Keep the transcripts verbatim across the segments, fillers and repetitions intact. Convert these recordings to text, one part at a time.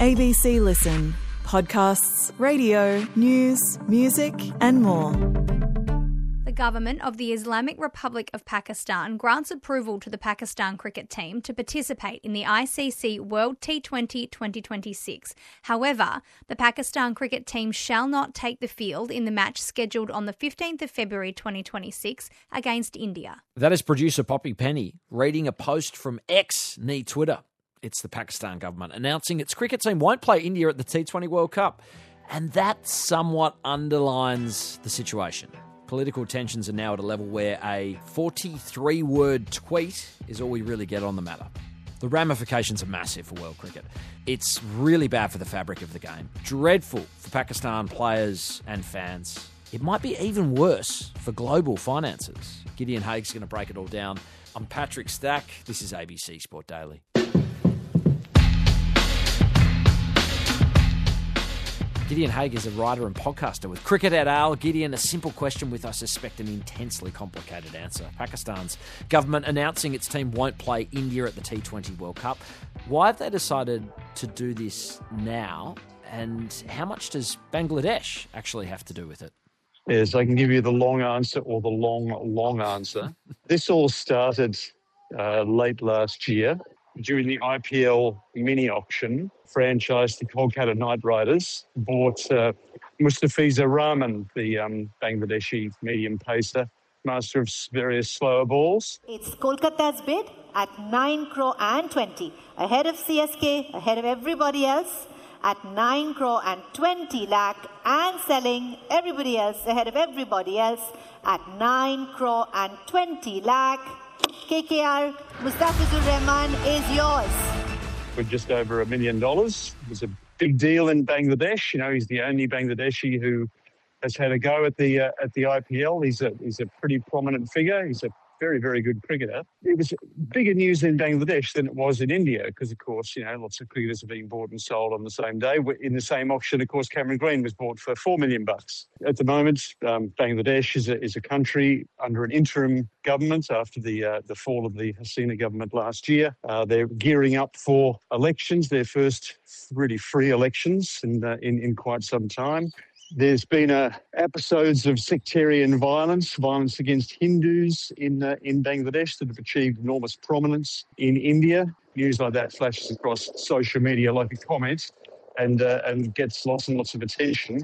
A B C Listen. Podcasts, radio, news, music and more. The government of the Islamic Republic of Pakistan grants approval to the Pakistan cricket team to participate in the I C C World T twenty twenty twenty-six. However, the Pakistan cricket team shall not take the field in the match scheduled on the fifteenth of February twenty twenty-six against India. That is producer Poppy Penny reading a post from X, nee Twitter. It's the Pakistan government announcing its cricket team won't play India at the T twenty World Cup. And that somewhat underlines the situation. Political tensions are now at a level where a forty-three word tweet is all we really get on the matter. The ramifications are massive for world cricket. It's really bad for the fabric of the game. Dreadful for Pakistan players and fans. It might be even worse for global finances. Gideon Haig's going to break it all down. I'm Patrick Stack. This is A B C Sport Daily. Gideon Haig is a writer and podcaster with Cricket et al. Gideon, a simple question with, I suspect, an intensely complicated answer. Pakistan's government announcing its team won't play India at the T twenty World Cup. Why have they decided to do this now? And how much does Bangladesh actually have to do with it? Yes, I can give you the long answer or the long, long answer. This all started uh, late last year during the I P L mini auction. Franchise, the Kolkata Knight Riders, bought uh, Mustafizur Rahman, the um, Bangladeshi medium pacer, master of various slower balls. It's Kolkata's bid at nine crore and twenty, ahead of C S K, ahead of everybody else, at nine crore and twenty lakh, and selling everybody else ahead of everybody else at nine crore and twenty lakh. K K R, Mustafizur Rahman is yours. For just over a million dollars. It was a big deal in Bangladesh. You know, he's the only Bangladeshi who has had a go at the uh, at the I P L. He's a he's a pretty prominent figure. He's a very, very good cricketer. It was bigger news in Bangladesh than it was in India because, of course, you know, lots of cricketers are being bought and sold on the same day. In the same auction, of course, Cameron Green was bought for four million bucks. At the moment, um, Bangladesh is a, is a country under an interim government after the uh, the fall of the Hasina government last year. Uh, they're gearing up for elections, their first really free elections in uh, in, in quite some time. There's been uh, episodes of sectarian violence, violence against Hindus in uh, in Bangladesh that have achieved enormous prominence in India. News like that flashes across social media like a comet and uh, and gets lots and lots of attention.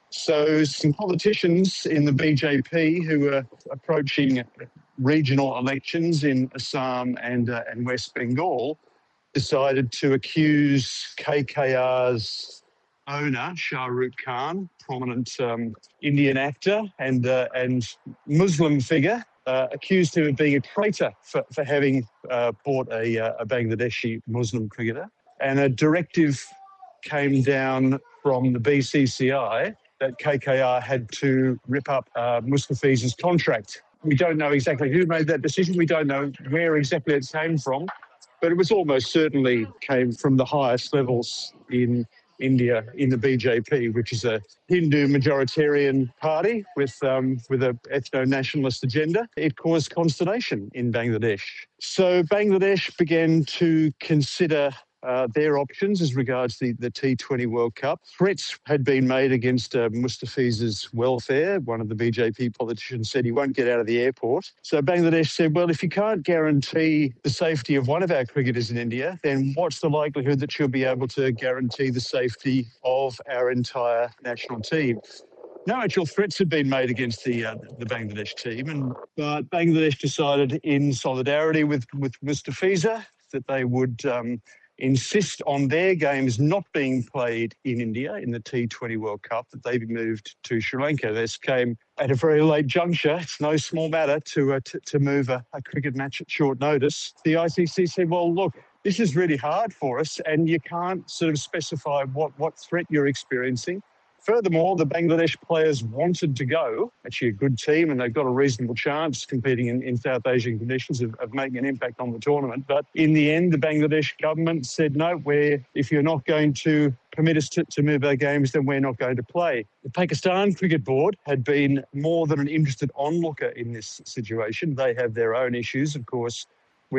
So some politicians in the B J P who are approaching regional elections in Assam and uh, and West Bengal decided to accuse K K R's owner, Shah Rukh Khan, prominent um, Indian actor and uh, and Muslim figure, uh, accused him of being a traitor for, for having uh, bought a, uh, a Bangladeshi Muslim cricketer. And a directive came down from the B C C I that K K R had to rip up uh, Mustafizur's contract. We don't know exactly who made that decision. We don't know where exactly it came from, but it was almost certainly came from the highest levels in India, in the B J P, which is a Hindu majoritarian party with um, with a ethno-nationalist agenda. It caused consternation in Bangladesh. So Bangladesh began to consider uh, their options as regards the, the T twenty World Cup. Threats had been made against uh, Mustafizur's welfare. One of the B J P politicians said he won't get out of the airport. So Bangladesh said, well, if you can't guarantee the safety of one of our cricketers in India, then what's the likelihood that you'll be able to guarantee the safety of our entire national team? No actual threats had been made against the uh, the Bangladesh team, and but Bangladesh decided in solidarity with, with Mustafizur that they would um, insist on their games not being played in India in the T twenty World Cup, that they be moved to Sri Lanka. This came at a very late juncture. It's no small matter to uh, t- to move a, a cricket match at short notice. The I C C said, well, look, this is really hard for us and you can't sort of specify what, what threat you're experiencing. Furthermore, the Bangladesh players wanted to go. Actually, a good team, and they've got a reasonable chance competing in, in South Asian conditions of, of making an impact on the tournament. But in the end, the Bangladesh government said, no, we're, if you're not going to permit us to, to move our games, then we're not going to play. The Pakistan Cricket Board had been more than an interested onlooker in this situation. They have their own issues, of course, with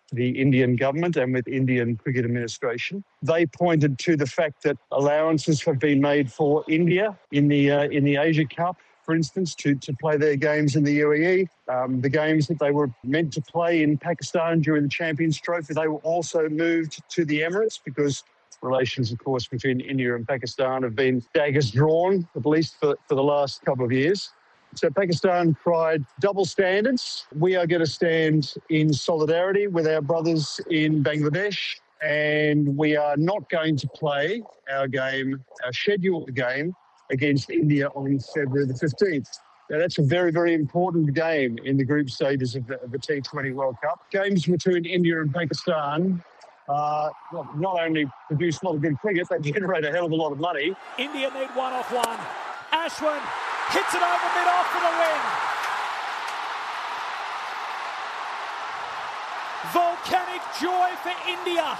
the Indian government and with Indian cricket administration. They pointed to the fact that allowances have been made for India in the uh, in the Asia Cup, for instance, to, to play their games in the U A E. Um, the games that they were meant to play in Pakistan during the Champions Trophy, they were also moved to the Emirates because relations, of course, between India and Pakistan have been daggers drawn, at least for, for the last couple of years. So Pakistan cried double standards. We are going to stand in solidarity with our brothers in Bangladesh, and we are not going to play our game, our scheduled game, against India on February the fifteenth. Now, that's a very, very important game in the group stages of the, of the T twenty World Cup. Games between India and Pakistan uh, not only produce a lot of good cricket, they generate a hell of a lot of money. India need one off one. Ashwin hits it over mid-off for the win. Volcanic joy for India.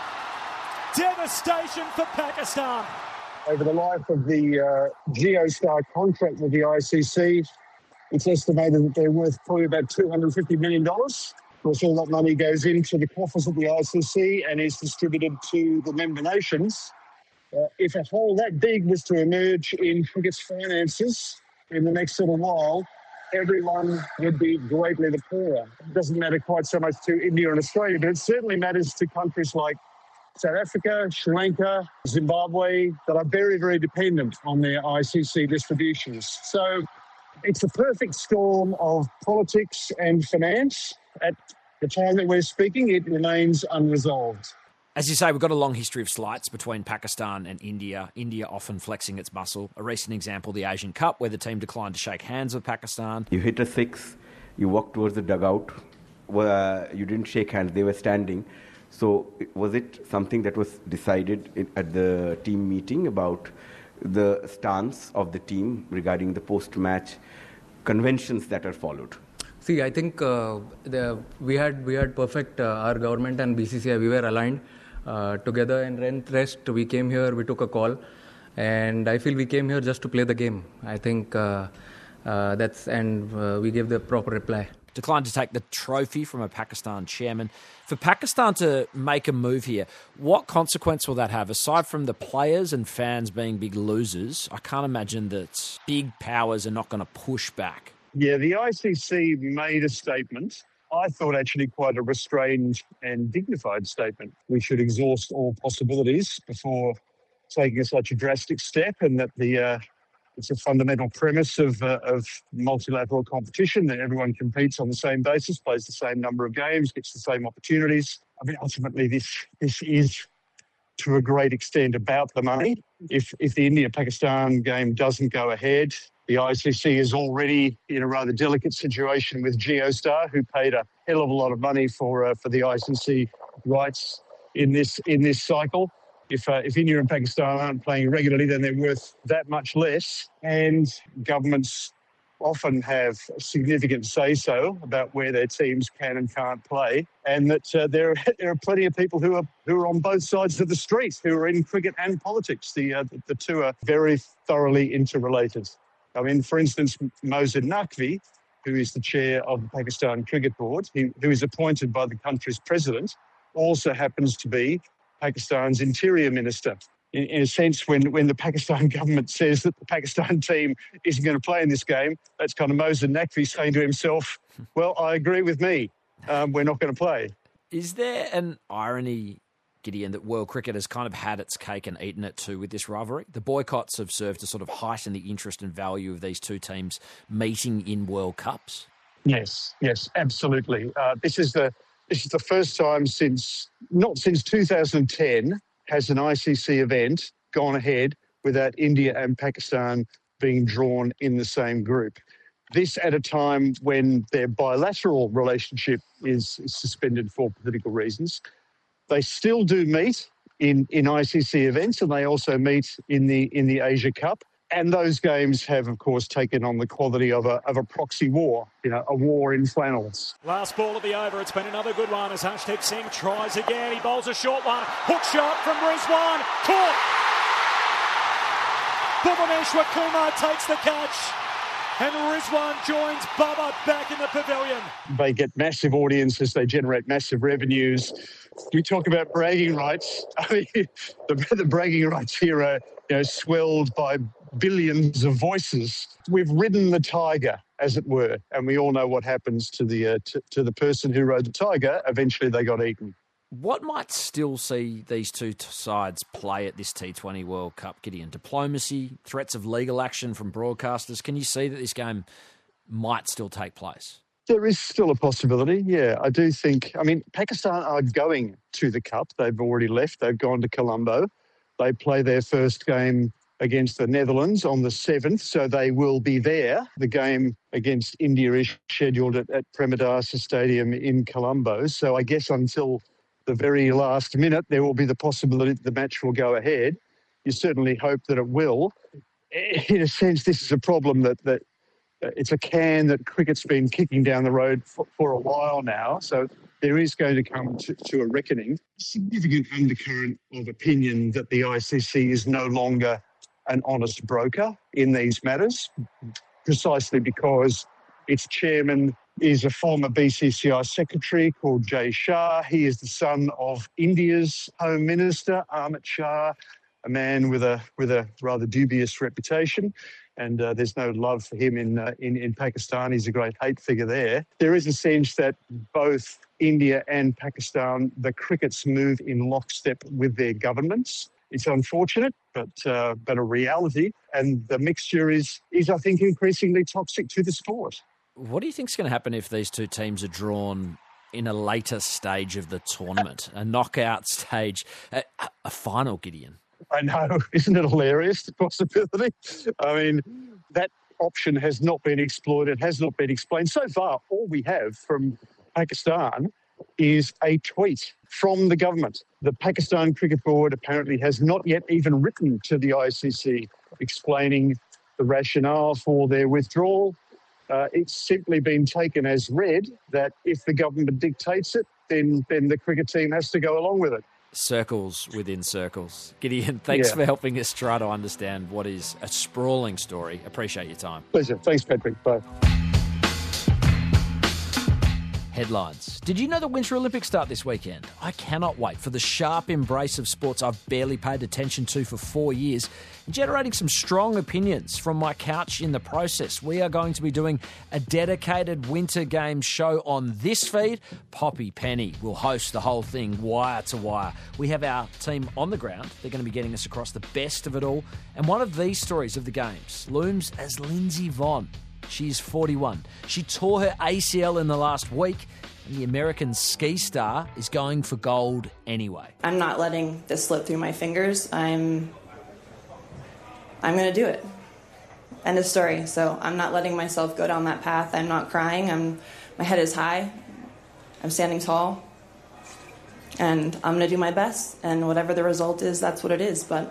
Devastation for Pakistan. Over the life of the uh, Geostar contract with the I C C, it's estimated that they're worth probably about two hundred fifty million dollars. Of course, all that money goes into the coffers of the I C C and is distributed to the member nations. Uh, if a hole that big was to emerge in cricket's finances in the next little while, everyone would be greatly the poorer. It doesn't matter quite so much to India and Australia, but it certainly matters to countries like South Africa, Sri Lanka, Zimbabwe, that are very, very dependent on their I C C distributions. So it's a perfect storm of politics and finance. At the time that we're speaking, it remains unresolved. As you say, we've got a long history of slights between Pakistan and India, India often flexing its muscle. A recent example, the Asian Cup, where the team declined to shake hands with Pakistan. You hit a six, you walk towards the dugout, where you didn't shake hands, they were standing. So was it something that was decided in, at the team meeting about the stance of the team regarding the post-match conventions that are followed? See, I think uh, the, we had we had perfect, uh, our government and B C C I, we were aligned uh, together, and rest, we came here, we took a call, and I feel we came here just to play the game. I think uh, uh, that's, and uh, we gave the proper reply. Declined to take the trophy from a Pakistan chairman. For Pakistan to make a move here, what consequence will that have? Aside from the players and fans being big losers, I can't imagine that big powers are not going to push back. Yeah, the I C C made a statement. I thought actually quite a restrained and dignified statement. We should exhaust all possibilities before taking such a drastic step, and that the uh, it's a fundamental premise of uh, of multilateral competition that everyone competes on the same basis, plays the same number of games, gets the same opportunities. I mean, ultimately, this this is to a great extent about the money. If if the India-Pakistan game doesn't go ahead, the I C C is already in a rather delicate situation with Geostar, who paid a hell of a lot of money for uh, for the I C C rights in this in this cycle. If uh, if India and Pakistan aren't playing regularly, then they're worth that much less. And governments often have a significant say-so about where their teams can and can't play, and that uh, there there are plenty of people who are who are on both sides of the street, who are in cricket and politics. The uh, the two are very thoroughly interrelated. I mean, for instance, Mohsin Naqvi, who is the chair of the Pakistan Cricket Board, he, who is appointed by the country's president, also happens to be Pakistan's interior minister. In, in a sense, when, when the Pakistan government says that the Pakistan team isn't going to play in this game, that's kind of Mohsin Naqvi saying to himself, well, I agree with me, um, we're not going to play. Is there an irony, Gideon, that world cricket has kind of had its cake and eaten it too with this rivalry? The boycotts have served to sort of heighten the interest and value of these two teams meeting in World Cups. Yes, yes, absolutely. Uh, this is the this is the first time since, not since two thousand ten, has an I C C event gone ahead without India and Pakistan being drawn in the same group. This at a time when their bilateral relationship is, is suspended for political reasons. They still do meet in, in I C C events, and they also meet in the in the Asia Cup. And those games have, of course, taken on the quality of a of a proxy war, you know, a war in flannels. Last ball of the over. It's been another good one as Harshdeep Singh tries again. He bowls a short one. Hook shot from Rizwan. Caught. Bhuvaneshwar Kumar takes the catch. and Rizwan joins Bubba back in the pavilion. They get massive audiences, they generate massive revenues. We talk about bragging rights. I mean, the, the bragging rights here are, you know, swelled by billions of voices. We've ridden the tiger, as it were, and we all know what happens to the uh, to, to the person who rode the tiger. Eventually, they got eaten. What might still see these two t- sides play at this T twenty World Cup, Gideon? Diplomacy, threats of legal action from broadcasters. Can you see that this game might still take place? There is still a possibility, yeah. I do think, I mean, Pakistan are going to the Cup. They've already left. They've gone to Colombo. They play their first game against the Netherlands on the seventh, so they will be there. The game against India is scheduled at, at Premadasa Stadium in Colombo. So I guess until the very last minute, there will be the possibility that the match will go ahead. You certainly hope that it will. In a sense, this is a problem that, that it's a can that cricket's been kicking down the road for, for a while now. So there is going to come to, to a reckoning. Significant undercurrent of opinion that the I C C is no longer an honest broker in these matters, precisely because its chairman is a former B C C I secretary called Jay Shah. He is the son of India's Home Minister, Amit Shah, a man with a with a rather dubious reputation. And uh, there's no love for him in, uh, in in Pakistan. He's a great hate figure there. There is a sense that both India and Pakistan, the crickets move in lockstep with their governments. It's unfortunate, but uh, but a reality. And the mixture is, is, I think, increasingly toxic to the sport. What do you think is going to happen if these two teams are drawn in a later stage of the tournament, a knockout stage, a, a final, Gideon? I know. Isn't it hilarious, the possibility? I mean, that option has not been exploited, has not been explained. So far, all we have from Pakistan is a tweet from the government. The Pakistan Cricket Board apparently has not yet even written to the I C C explaining the rationale for their withdrawal. Uh, it's simply been taken as read that if the government dictates it, then, then the cricket team has to go along with it. Circles within circles. Gideon, thanks Yeah. for helping us try to understand what is a sprawling story. Appreciate your time. Pleasure. Thanks, Patrick. Bye. Headlines. Did you know the Winter Olympics start this weekend? I cannot wait for the sharp embrace of sports I've barely paid attention to for four years and generating some strong opinions from my couch in the process. We are going to be doing a dedicated Winter Games show on this feed. Poppy Penny will host the whole thing wire to wire. We have our team on the ground. They're going to be getting us across the best of it all. And one of these stories of the Games looms as Lindsay Vonn. She's forty-one. She tore her A C L in the last week, and the American ski star is going for gold anyway. I'm not letting this slip through my fingers. I'm I'm going to do it. End of story. So I'm not letting myself go down that path. I'm not crying. I'm my head is high. I'm standing tall. And I'm going to do my best. And whatever the result is, that's what it is. But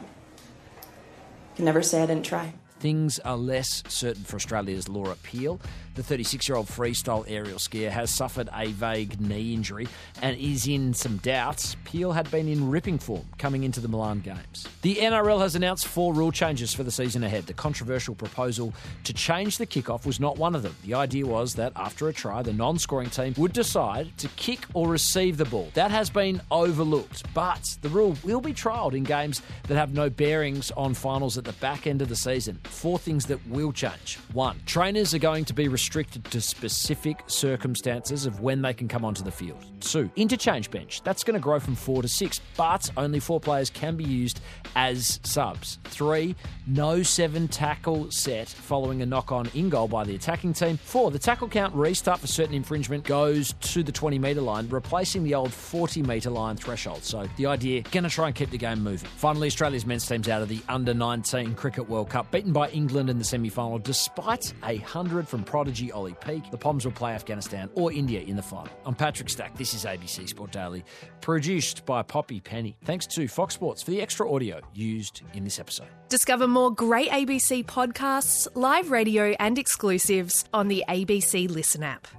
you can never say I didn't try. Things are less certain for Australia's Laura Peel. The thirty-six-year-old freestyle aerial skier has suffered a vague knee injury and is in some doubts. Peel had been in ripping form coming into the Milan Games. The N R L has announced four rule changes for the season ahead. The controversial proposal to change the kickoff was not one of them. The idea was that after a try, the non-scoring team would decide to kick or receive the ball. That has been overlooked, but the rule will be trialled in games that have no bearings on finals at the back end of the season. Four things that will change. One, trainers are going to be restricted to specific circumstances of when they can come onto the field. Two, interchange bench. That's going to grow from four to six, but only four players can be used as subs. Three, no seven tackle set following a knock-on in goal by the attacking team. Four, the tackle count restart for certain infringement goes to the twenty metre line, replacing the old forty metre line threshold. So the idea, going to try and keep the game moving. Finally, Australia's men's team's out of the under nineteen Cricket World Cup, beaten by England in the semi-final despite a hundred from prodigy Ollie Peake. The Poms will play Afghanistan or India in the final. I'm Patrick Stack. This is A B C Sport Daily, produced by Poppy Penny. Thanks to Fox Sports for the extra audio used in this episode. Discover more great A B C podcasts, live radio and exclusives on the A B C Listen app.